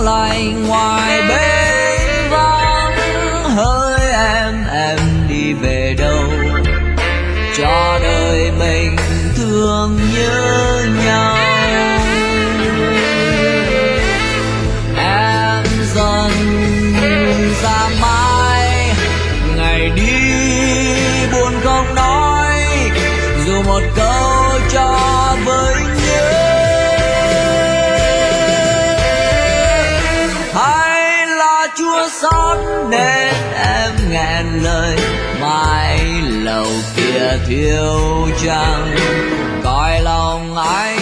lành ngoài bến vắng. Hỡi em đi về đâu, cho đời mình thương nhớ nhau. Em dần ra mãi, ngày đi buồn không nói, dù một câu cho với nhớ. Hay là Chúa xót nên em nghẹn lời, mãi lầu kia thiếu trăng, cõi lòng anh